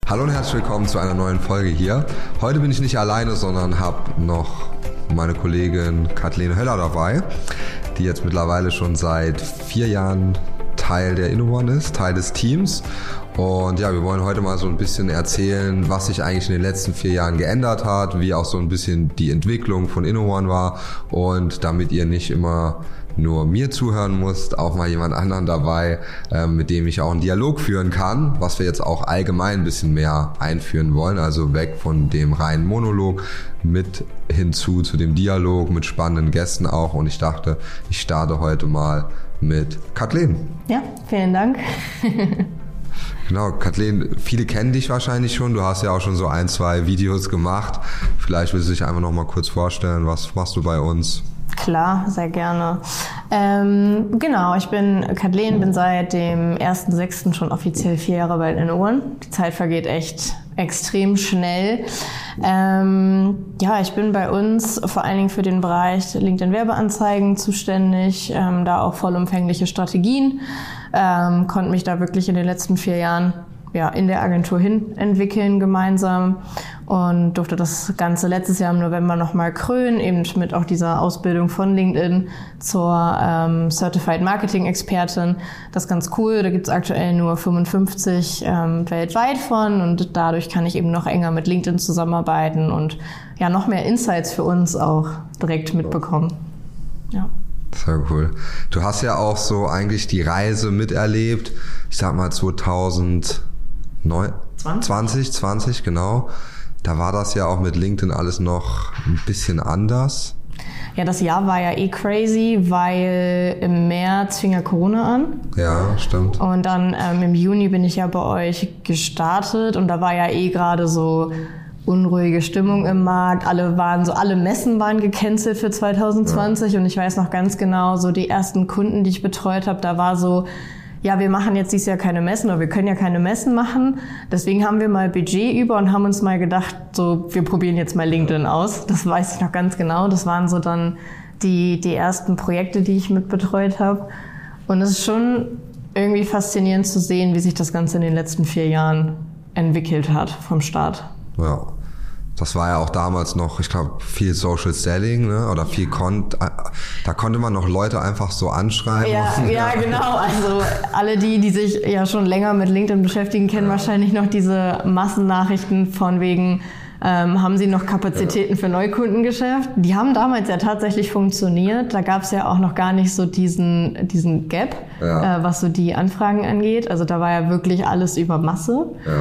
Hallo und herzlich willkommen zu einer neuen Folge hier. Heute bin ich nicht alleine, sondern habe noch meine Kollegin Kathleen Höller dabei, die jetzt mittlerweile schon seit 4 Jahren Teil der InnoOne ist, Teil des Teams. Und ja, wir wollen heute mal so ein bisschen erzählen, was sich eigentlich in den letzten 4 Jahren geändert hat, wie auch so ein bisschen die Entwicklung von InnoOne war. Und damit ihr nicht immer nur mir zuhören musst, auch mal jemand anderen dabei, mit dem ich auch einen Dialog führen kann, was wir jetzt auch allgemein ein bisschen mehr einführen wollen, also weg von dem reinen Monolog mit hinzu zu dem Dialog mit spannenden Gästen auch. Und ich dachte, ich starte heute mal mit Kathleen. Ja, vielen Dank. Genau, Kathleen, viele kennen dich wahrscheinlich schon. Du hast ja auch schon so 1, 2 Videos gemacht. Vielleicht willst du dich einfach noch mal kurz vorstellen. Was machst du bei uns? Klar, sehr gerne. Genau, ich bin Kathleen, bin seit dem 1.6. schon offiziell 4 Jahre bei InnoOne. Die Zeit vergeht echt extrem schnell. Ja, ich bin bei uns vor allen Dingen für den Bereich LinkedIn-Werbeanzeigen zuständig, da auch vollumfängliche Strategien. Konnte mich da wirklich in den letzten 4 Jahren in der Agentur hin entwickeln gemeinsam und durfte das Ganze letztes Jahr im November nochmal krönen, eben mit auch dieser Ausbildung von LinkedIn zur Certified Marketing Expertin. Das ist ganz cool, da gibt es aktuell nur 55 weltweit von und dadurch kann ich eben noch enger mit LinkedIn zusammenarbeiten und ja noch mehr Insights für uns auch direkt mitbekommen. Ja. Sehr cool. Du hast ja auch so eigentlich die Reise miterlebt, ich sag mal 2020, genau. Da war das ja auch mit LinkedIn alles noch ein bisschen anders. Ja, das Jahr war ja crazy, weil im März fing ja Corona an. Ja, stimmt. Und dann im Juni bin ich ja bei euch gestartet und da war ja gerade so unruhige Stimmung im Markt. Alle Messen waren gecancelt für 2020 und ich weiß noch ganz genau, so die ersten Kunden, die ich betreut habe, da war so, ja, wir machen jetzt dieses Jahr keine Messen oder wir können ja keine Messen machen. Deswegen haben wir mal Budget über und haben uns mal gedacht, so, wir probieren jetzt mal LinkedIn aus. Das weiß ich noch ganz genau. Das waren so dann die ersten Projekte, die ich mitbetreut habe. Und es ist schon irgendwie faszinierend zu sehen, wie sich das Ganze in den letzten 4 Jahren entwickelt hat vom Start. Ja. Das war ja auch damals noch, ich glaube, viel Social Selling, ne? Oder viel da konnte man noch Leute einfach so anschreiben. Ja, genau. Also alle die sich ja schon länger mit LinkedIn beschäftigen, kennen wahrscheinlich noch diese Massennachrichten von wegen, haben Sie noch Kapazitäten für Neukundengeschäft? Die haben damals ja tatsächlich funktioniert. Da gab es ja auch noch gar nicht so diesen Gap, was so die Anfragen angeht. Also da war ja wirklich alles über Masse. Ja.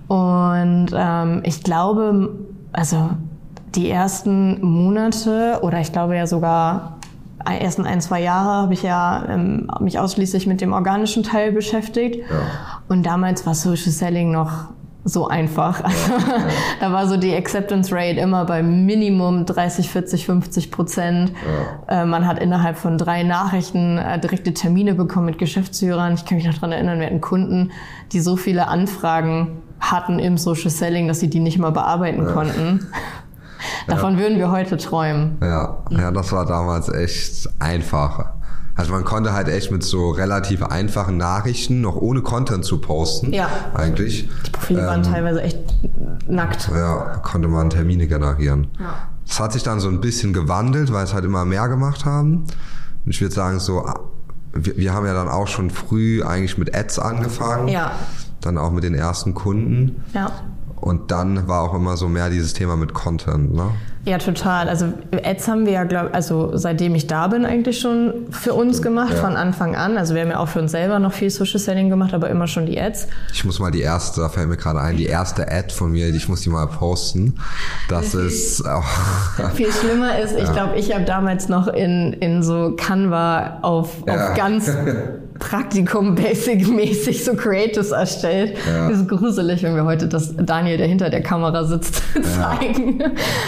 Und ich glaube, also die ersten Monate oder ich glaube ja sogar ersten 1, 2 Jahre habe ich ja mich ausschließlich mit dem organischen Teil beschäftigt. Ja. Und damals war Social Selling noch so einfach. Also, da war so die Acceptance Rate immer bei Minimum 30, 40, 50%. Ja. Man hat innerhalb von 3 Nachrichten direkte Termine bekommen mit Geschäftsführern. Ich kann mich noch daran erinnern, wir hatten Kunden, die so viele Anfragen hatten im Social Selling, dass sie die nicht mal bearbeiten konnten. Davon würden wir heute träumen. Ja, das war damals echt einfach. Also man konnte halt echt mit so relativ einfachen Nachrichten, noch ohne Content zu posten, eigentlich. Die Profile waren teilweise echt nackt. Ja, konnte man Termine generieren. Ja. Das hat sich dann so ein bisschen gewandelt, weil es halt immer mehr gemacht haben. Und ich würde sagen so, wir haben ja dann auch schon früh eigentlich mit Ads angefangen. Ja. Dann auch mit den ersten Kunden. Ja. Und dann war auch immer so mehr dieses Thema mit Content, ne? Ja, total. Also Ads haben wir ja, seitdem ich da bin, eigentlich schon für uns gemacht, von Anfang an. Also wir haben ja auch für uns selber noch viel Social Selling gemacht, aber immer schon die Ads. Ich muss mal da fällt mir gerade ein, die erste Ad von mir, ich muss die mal posten. Das ist auch... Viel schlimmer ist, ich glaube, ich habe damals noch in so Canva auf ganz... Praktikum-Basic-mäßig so Creatives erstellt. Ja. Das ist gruselig, wenn wir heute das Daniel, der hinter der Kamera sitzt, zeigen.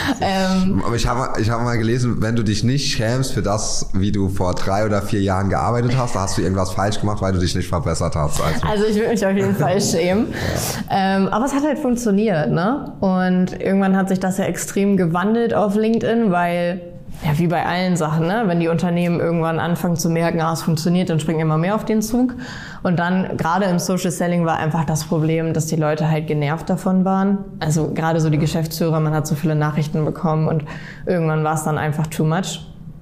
Aber ich hab mal gelesen, wenn du dich nicht schämst für das, wie du vor 3 oder 4 Jahren gearbeitet hast, da hast du irgendwas falsch gemacht, weil du dich nicht verbessert hast. Also ich würde mich auf jeden Fall schämen. Aber es hat halt funktioniert, ne? Und irgendwann hat sich das ja extrem gewandelt auf LinkedIn, weil ja, wie bei allen Sachen, ne? Wenn die Unternehmen irgendwann anfangen zu merken, es funktioniert, dann springen immer mehr auf den Zug. Und dann, gerade im Social Selling, war einfach das Problem, dass die Leute halt genervt davon waren. Also gerade so die Geschäftsführer, man hat so viele Nachrichten bekommen und irgendwann war es dann einfach too much.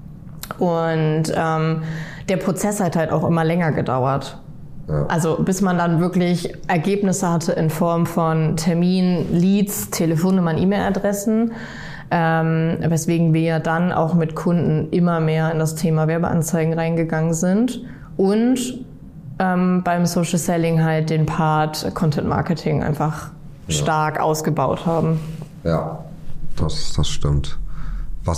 Und der Prozess hat halt auch immer länger gedauert. Ja. Also bis man dann wirklich Ergebnisse hatte in Form von Termin, Leads, Telefonnummern, E-Mail-Adressen. Weswegen wir dann auch mit Kunden immer mehr in das Thema Werbeanzeigen reingegangen sind und beim Social Selling halt den Part Content Marketing einfach stark ausgebaut haben. Ja, das stimmt. Was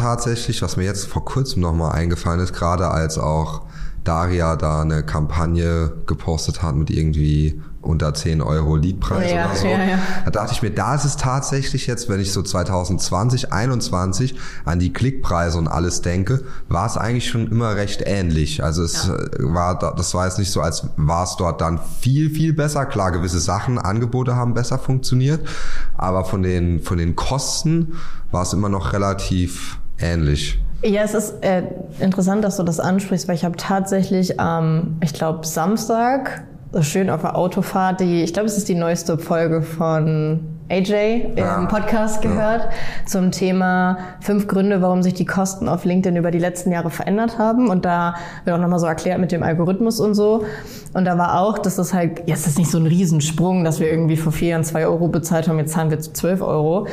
mir jetzt vor kurzem nochmal eingefallen ist, gerade als auch Daria da eine Kampagne gepostet hat mit irgendwie unter 10 Euro Leadpreis oder so. Ja. Da dachte ich mir, da ist es tatsächlich jetzt, wenn ich so 2020, 2021 an die Klickpreise und alles denke, war es eigentlich schon immer recht ähnlich. Also das war jetzt nicht so, als war es dort dann viel, viel besser. Klar, gewisse Sachen, Angebote haben besser funktioniert, aber von den Kosten war es immer noch relativ ähnlich. Ja, es ist interessant, dass du das ansprichst, weil ich habe tatsächlich ich glaube Samstag, so schön auf der Autofahrt, ich glaube, es ist die neueste Folge von AJ im Podcast gehört, zum Thema 5 Gründe, warum sich die Kosten auf LinkedIn über die letzten Jahre verändert haben. Und da wird auch nochmal so erklärt mit dem Algorithmus und so. Und da war auch, dass das halt, jetzt ist nicht so ein Riesensprung, dass wir irgendwie vor 4 Jahren 2 Euro bezahlt haben, jetzt zahlen wir 12 Euro.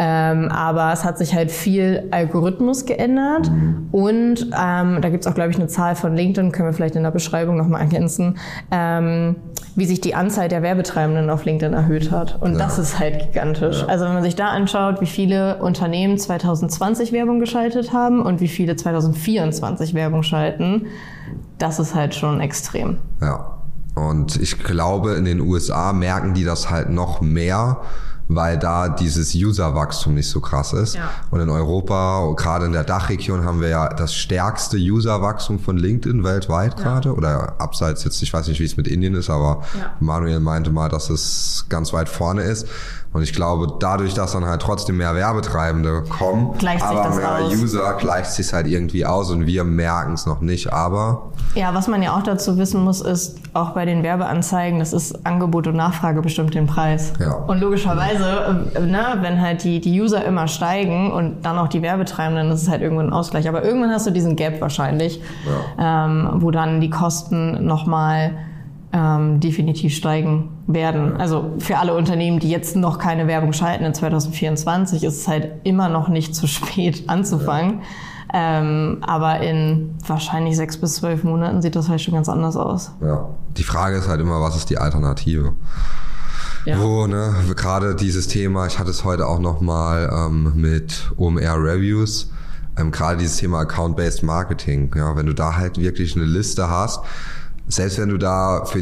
Aber es hat sich halt viel Algorithmus geändert. Und da gibt's auch, glaube ich, eine Zahl von LinkedIn, können wir vielleicht in der Beschreibung nochmal ergänzen, wie sich die Anzahl der Werbetreibenden auf LinkedIn erhöht hat. Und das ist halt gigantisch. Also wenn man sich da anschaut, wie viele Unternehmen 2020 Werbung geschaltet haben und wie viele 2024 Werbung schalten, das ist halt schon extrem. Ja, und ich glaube, in den USA merken die das halt noch mehr, weil da dieses Userwachstum nicht so krass ist. Ja. Und in Europa, gerade in der Dachregion, haben wir ja das stärkste Userwachstum von LinkedIn weltweit gerade. Oder abseits jetzt, ich weiß nicht, wie es mit Indien ist, aber Manuel meinte mal, dass es ganz weit vorne ist. Und ich glaube, dadurch, dass dann halt trotzdem mehr Werbetreibende kommen, aber mehr User, gleicht sich halt irgendwie aus und wir merken es noch nicht, aber... Ja, was man ja auch dazu wissen muss, ist, auch bei den Werbeanzeigen, das ist Angebot und Nachfrage bestimmt den Preis. Ja. Und logischerweise, wenn halt die User immer steigen und dann auch die Werbetreibenden, das ist halt irgendwo ein Ausgleich. Aber irgendwann hast du diesen Gap wahrscheinlich, wo dann die Kosten nochmal definitiv steigen werden. Also für alle Unternehmen, die jetzt noch keine Werbung schalten in 2024, ist es halt immer noch nicht zu spät anzufangen. Aber in wahrscheinlich 6 bis 12 Monaten sieht das halt schon ganz anders aus. Ja, die Frage ist halt immer, was ist die Alternative? Ja. Gerade dieses Thema, ich hatte es heute auch nochmal mit OMR Reviews, gerade dieses Thema Account-Based Marketing. Ja, wenn du da halt wirklich eine Liste hast, selbst wenn du da für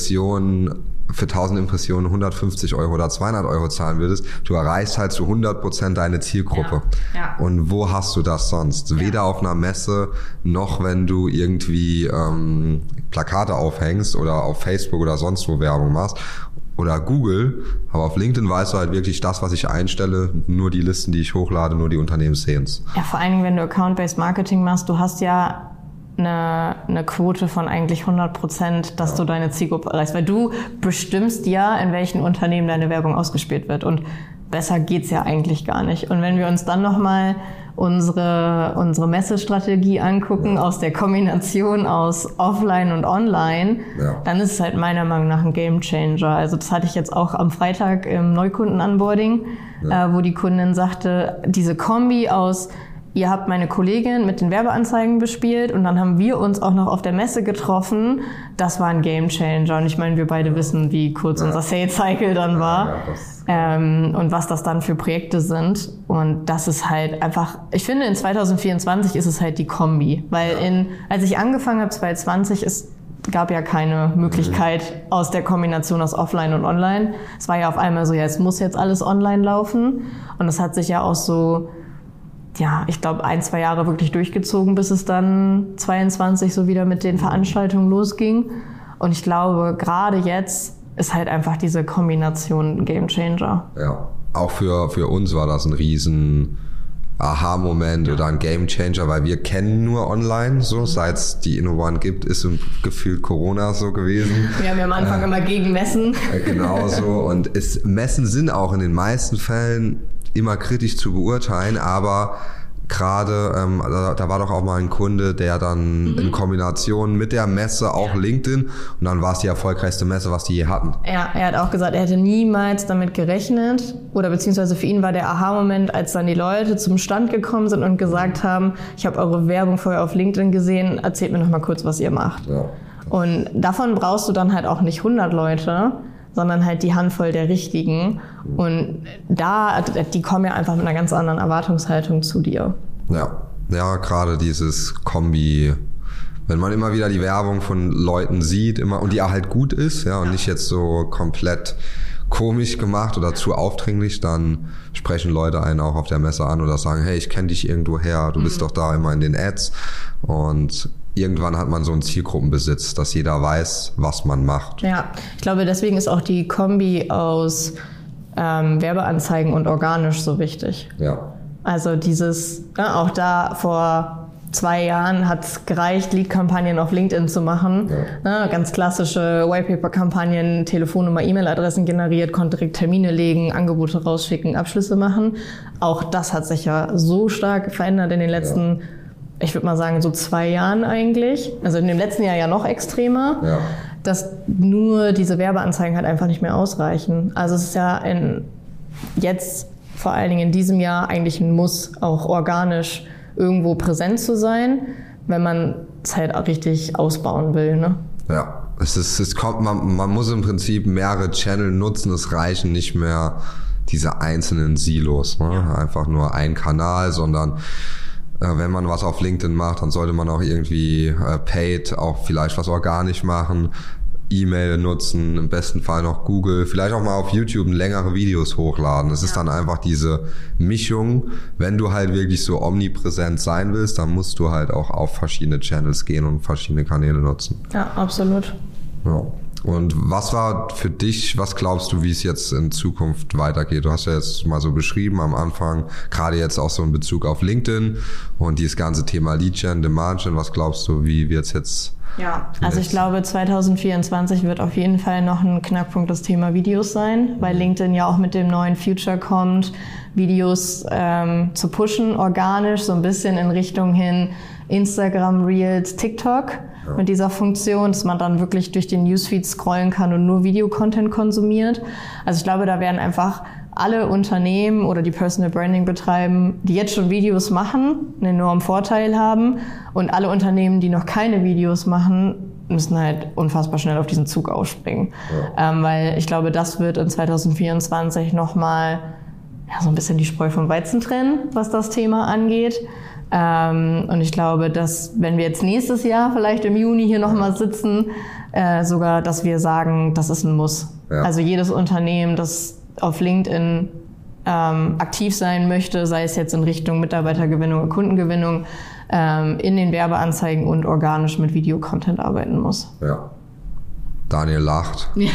1000 Impressionen 150 Euro oder 200 Euro zahlen würdest, du erreichst halt zu 100% deine Zielgruppe. Ja. Und wo hast du das sonst? Weder auf einer Messe, noch wenn du irgendwie Plakate aufhängst oder auf Facebook oder sonst wo Werbung machst. Oder Google, aber auf LinkedIn weißt du halt wirklich das, was ich einstelle, nur die Listen, die ich hochlade, nur die Unternehmen sehen's. Ja, vor allen Dingen, wenn du Account-Based Marketing machst, du hast ja eine Quote von eigentlich 100%, dass du deine Zielgruppe erreichst. Weil du bestimmst ja, in welchen Unternehmen deine Werbung ausgespielt wird. Und besser geht's ja eigentlich gar nicht. Und wenn wir uns dann nochmal unsere Messestrategie angucken, aus der Kombination aus Offline und Online, dann ist es halt meiner Meinung nach ein Gamechanger. Also das hatte ich jetzt auch am Freitag im Neukunden-Onboarding, wo die Kundin sagte, diese Kombi aus: Ihr habt meine Kollegin mit den Werbeanzeigen bespielt und dann haben wir uns auch noch auf der Messe getroffen. Das war ein Gamechanger. Und ich meine, wir beide wissen, wie kurz unser Sales Cycle dann war und was das dann für Projekte sind. Und das ist halt einfach, ich finde, in 2024 ist es halt die Kombi. Weil als ich angefangen habe, 2020, es gab ja keine Möglichkeit aus der Kombination aus Offline und Online. Es war ja auf einmal so, es muss jetzt alles online laufen. Und das hat sich ja auch so, ich glaube 1-2 Jahre wirklich durchgezogen, bis es dann 22 so wieder mit den Veranstaltungen losging. Und ich glaube, gerade jetzt ist halt einfach diese Kombination ein Gamechanger. Ja, auch für uns war das ein riesen Aha-Moment oder ein Game-Changer, weil wir kennen nur online, so seit es die Inno1 gibt, ist gefühlt Corona so gewesen. Wir haben ja am Anfang immer gegen Messen. Genau so, und Messen sind auch in den meisten Fällen immer kritisch zu beurteilen, aber gerade, da war doch auch mal ein Kunde, der dann in Kombination mit der Messe auch LinkedIn, und dann war es die erfolgreichste Messe, was die je hatten. Ja, er hat auch gesagt, er hätte niemals damit gerechnet, oder beziehungsweise für ihn war der Aha-Moment, als dann die Leute zum Stand gekommen sind und gesagt haben, ich habe eure Werbung vorher auf LinkedIn gesehen, erzählt mir noch mal kurz, was ihr macht. Ja. Und davon brauchst du dann halt auch nicht 100 Leute, sondern halt die Handvoll der Richtigen. Und die kommen ja einfach mit einer ganz anderen Erwartungshaltung zu dir. Ja, gerade dieses Kombi, wenn man immer wieder die Werbung von Leuten sieht, und die auch halt gut ist, ja, und nicht jetzt so komplett komisch gemacht oder zu aufdringlich, dann sprechen Leute einen auch auf der Messe an oder sagen, hey, ich kenne dich irgendwo her, du bist doch da immer in den Ads. Und irgendwann hat man so einen Zielgruppenbesitz, dass jeder weiß, was man macht. Ja, ich glaube, deswegen ist auch die Kombi aus Werbeanzeigen und organisch so wichtig. Ja. Also auch da vor 2 Jahren hat es gereicht, Lead-Kampagnen auf LinkedIn zu machen. Ja. Ganz klassische Whitepaper-Kampagnen, Telefonnummer, E-Mail-Adressen generiert, konnte direkt Termine legen, Angebote rausschicken, Abschlüsse machen. Auch das hat sich ja so stark verändert in den letzten, ich würde mal sagen, so 2 Jahren eigentlich. Also in dem letzten Jahr ja noch extremer. Ja. Dass nur diese Werbeanzeigen halt einfach nicht mehr ausreichen. Also es ist ja jetzt vor allen Dingen in diesem Jahr eigentlich ein Muss, auch organisch irgendwo präsent zu sein, wenn man es halt auch richtig ausbauen will. Ne? Ja, man muss im Prinzip mehrere Channel nutzen, es reichen nicht mehr diese einzelnen Silos. Ne? Ja. Einfach nur ein Kanal, sondern wenn man was auf LinkedIn macht, dann sollte man auch irgendwie paid, auch vielleicht was organisch machen, E-Mail nutzen, im besten Fall noch Google, vielleicht auch mal auf YouTube längere Videos hochladen. Es ist dann einfach diese Mischung. Wenn du halt wirklich so omnipräsent sein willst, dann musst du halt auch auf verschiedene Channels gehen und verschiedene Kanäle nutzen. Ja, absolut. Ja. Und was war für dich, was glaubst du, wie es jetzt in Zukunft weitergeht? Du hast ja jetzt mal so beschrieben am Anfang, gerade jetzt auch so in Bezug auf LinkedIn und dieses ganze Thema Lead Gen, Demand Gen. Was glaubst du, wie wird es jetzt? Ja, also ich glaube 2024 wird auf jeden Fall noch ein Knackpunkt das Thema Videos sein, weil LinkedIn ja auch mit dem neuen Feature kommt, Videos zu pushen, organisch, so ein bisschen in Richtung hin Instagram, Reels, TikTok. Ja. Mit dieser Funktion, dass man dann wirklich durch den Newsfeed scrollen kann und nur Videocontent konsumiert. Also ich glaube, da werden einfach alle Unternehmen oder die Personal Branding betreiben, die jetzt schon Videos machen, einen enormen Vorteil haben. Und alle Unternehmen, die noch keine Videos machen, müssen halt unfassbar schnell auf diesen Zug aufspringen. Ja. Weil ich glaube, das wird in 2024 nochmal so ein bisschen die Spreu vom Weizen trennen, was das Thema angeht. Und ich glaube, dass wenn wir jetzt nächstes Jahr vielleicht im Juni hier nochmal sitzen, sogar, dass wir sagen, das ist ein Muss. Ja. Also jedes Unternehmen, das auf LinkedIn aktiv sein möchte, sei es jetzt in Richtung Mitarbeitergewinnung oder Kundengewinnung, in den Werbeanzeigen und organisch mit Videocontent arbeiten muss. Ja. Daniel lacht. Ja.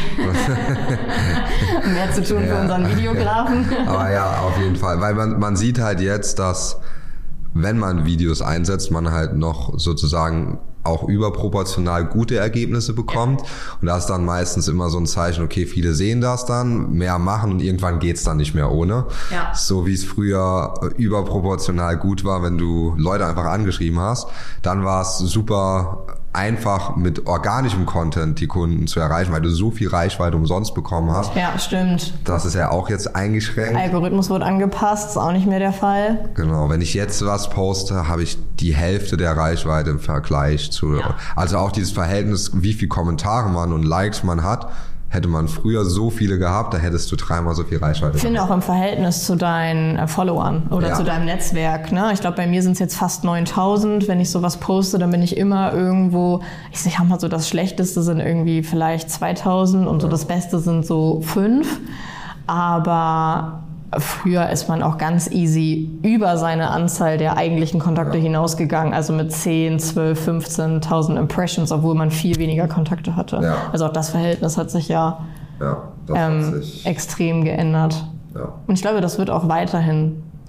Mehr zu tun für unseren Videografen. Aber ja, auf jeden Fall. Weil man sieht halt jetzt, dass wenn man Videos einsetzt, man halt noch sozusagen auch überproportional gute Ergebnisse bekommt. Und das ist dann meistens immer so ein Zeichen, okay, viele sehen das dann, mehr machen und irgendwann geht's dann nicht mehr ohne. Ja. So wie es früher überproportional gut war, wenn du Leute einfach angeschrieben hast, dann war es super einfach mit organischem Content die Kunden zu erreichen, weil du so viel Reichweite umsonst bekommen hast. Ja, stimmt. Das ist ja auch jetzt eingeschränkt. Der Algorithmus wird angepasst, ist auch nicht mehr der Fall. Genau, wenn ich jetzt was poste, habe ich die Hälfte der Reichweite im Vergleich zu... Ja. Also auch dieses Verhältnis, wie viel Kommentare man und Likes man hat, hätte man früher so viele gehabt, da hättest du 3-mal so viel Reichweite. Ich finde auch im Verhältnis zu deinen Followern oder zu deinem Netzwerk. Ne? Ich glaube, bei mir sind es jetzt fast 9.000. Wenn ich sowas poste, dann bin ich immer irgendwo, ich sag mal so, das Schlechteste sind irgendwie vielleicht 2.000 und so das Beste sind so 5. Aber früher ist man auch ganz easy über seine Anzahl der eigentlichen Kontakte hinausgegangen, also mit 10, 12, 15.000 Impressions, obwohl man viel weniger Kontakte hatte. Ja. Also auch das Verhältnis hat sich extrem geändert. Ja. Und ich glaube, das wird auch weiterhin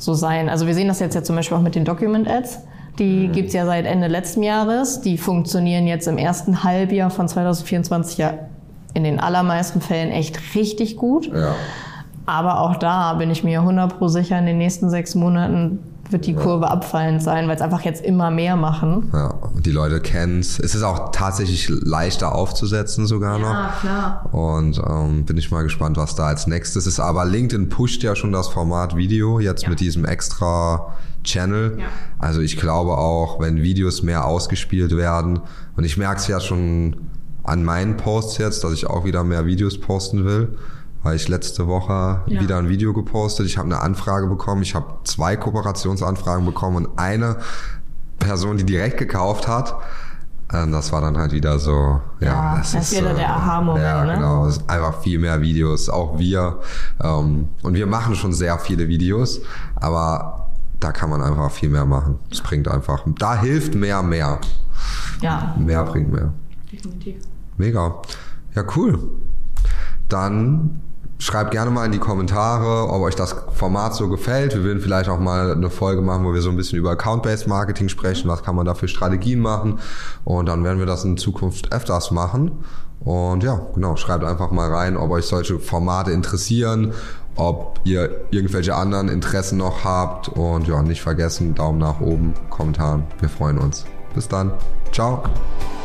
so sein. Also wir sehen das jetzt ja zum Beispiel auch mit den Document-Ads. Die gibt's ja seit Ende letzten Jahres. Die funktionieren jetzt im ersten Halbjahr von 2024 ja in den allermeisten Fällen echt richtig gut. Ja. Aber auch da bin ich mir 100% sicher, in den nächsten 6 Monaten wird die Kurve abfallend sein, weil es einfach jetzt immer mehr machen. Ja, und die Leute kennen es. Es ist auch tatsächlich leichter aufzusetzen sogar noch. Ja, klar. Und bin ich mal gespannt, was da als nächstes ist. Aber LinkedIn pusht ja schon das Format Video jetzt mit diesem extra Channel. Ja. Also ich glaube auch, wenn Videos mehr ausgespielt werden, und ich merke es ja schon an meinen Posts jetzt, dass ich auch wieder mehr Videos posten will, weil ich letzte Woche wieder ein Video gepostet. Ich habe eine Anfrage bekommen. Ich habe 2 Kooperationsanfragen bekommen und eine Person, die direkt gekauft hat. Das war dann halt wieder so, das ist wieder der Aha-Moment. Ja, ne? Genau. Es ist einfach viel mehr Videos. Auch wir. Und wir machen schon sehr viele Videos, aber da kann man einfach viel mehr machen. Es bringt einfach, da hilft mehr. Ja. Mehr bringt mehr. Definitiv. Mega. Ja, cool. Dann schreibt gerne mal in die Kommentare, ob euch das Format so gefällt. Wir würden vielleicht auch mal eine Folge machen, wo wir so ein bisschen über Account-Based Marketing sprechen. Was kann man da für Strategien machen? Und dann werden wir das in Zukunft öfters machen. Und ja, genau, schreibt einfach mal rein, ob euch solche Formate interessieren, ob ihr irgendwelche anderen Interessen noch habt. Und ja, nicht vergessen, Daumen nach oben, Kommentaren. Wir freuen uns. Bis dann. Ciao.